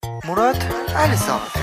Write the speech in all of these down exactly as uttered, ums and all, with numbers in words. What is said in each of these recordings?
Murad Əlizadə.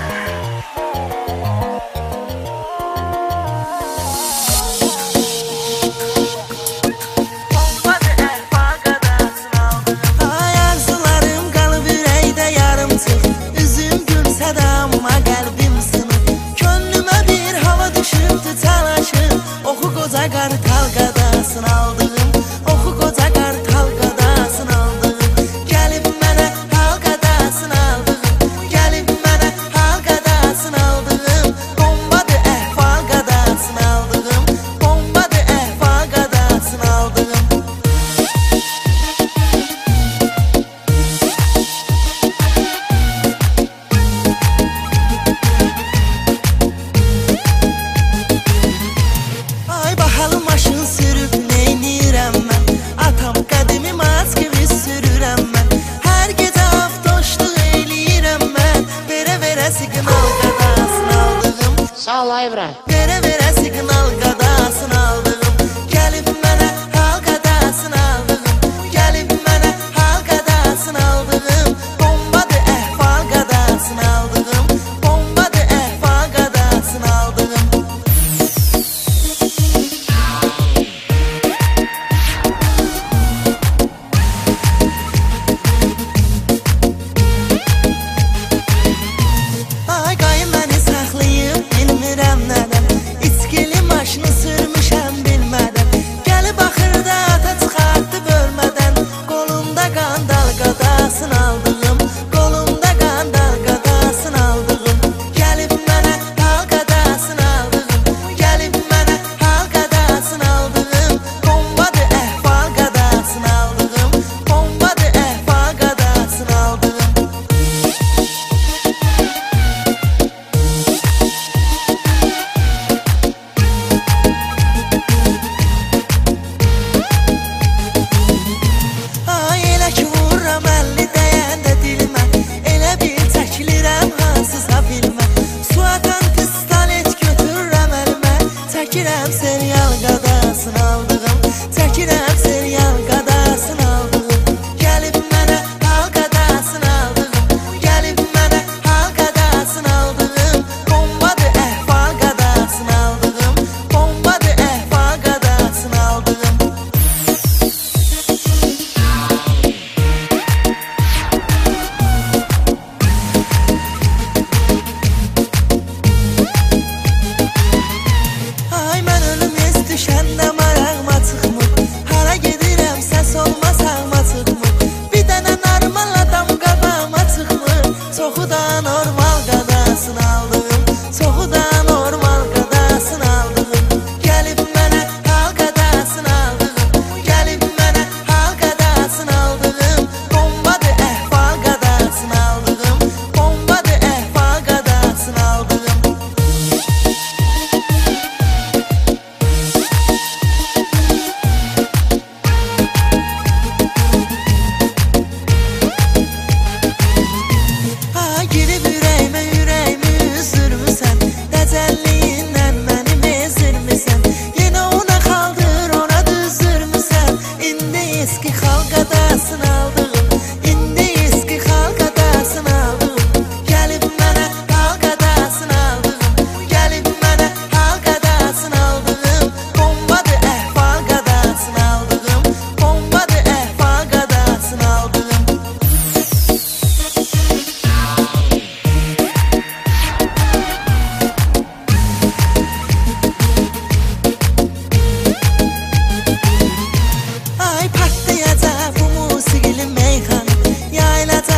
Sağ ol İbrahim. Verə verə siqnal qadasını aldığım, gəlib mənə hal qadasını aldığım, gəlib mənə hal qadasını aldığım, bombadır əhval qadasını aldığım, bombadır əhval qadasını aldığım. Ay qayın məni saxlayıb bilmirəm nədən, İçkili maşını sürmüşəm bilmədən, gəlib axırda ata çıxartdı bölmədən, qolumda qandal qadasını aldığım, qolumda qandal qadasını aldığım, gəlib mənə hal qadasını aldığım, gəlib mənə hal qadasını aldığım, bombadır əhval qadasını aldığım, bombadır əhval qadasını aldığım. Ay elə ki vururam əlli dəyəndə dilimə, elə bil çəkilirəm hansısa filmə, su atan pistolet götürürəm əlimə, çəkirəm serial qadasını aldığım, çəkirəm serial qadasını aldığım, gəlib mənə hal qadasını aldığım, gəlib mənə hal qadasını aldığım, bombadır əhval qadasını aldığım, bombadır əhval qadasını aldığım. Ay mən ölüm ez düşəndə marağıma çıxmır, hara gedirəm səs olmaz ağıma çıxmır, bir dənə normal adam qabağıma çıxmır, çoxu da normal qadasını aldığım, çoxu da normal qadasını aldığım, gəlib mənə hal qadasını aldığım, gəlib mənə hal qadasını aldığım, bombadır əhval qadasını aldığım, bombadır əhval qadasını aldığım. Ay girib ürəyimə, ürəyimi üzdürmüsən, dəcəlliyindən mənim ezirmisən, yenə ona xaldır, ona düzdürmüsən, indi eski xal qadasını aldığım, indi eski xal qadasını aldığım, gəlib mənə hal qadasını aldığım, gəlib mənə hal qadasını aldığım, bombadır əhval qadasını aldığım, bombadır əhval qadasını aldığım. Ay partlayacaq bu musiqili meyxana, yayılacaq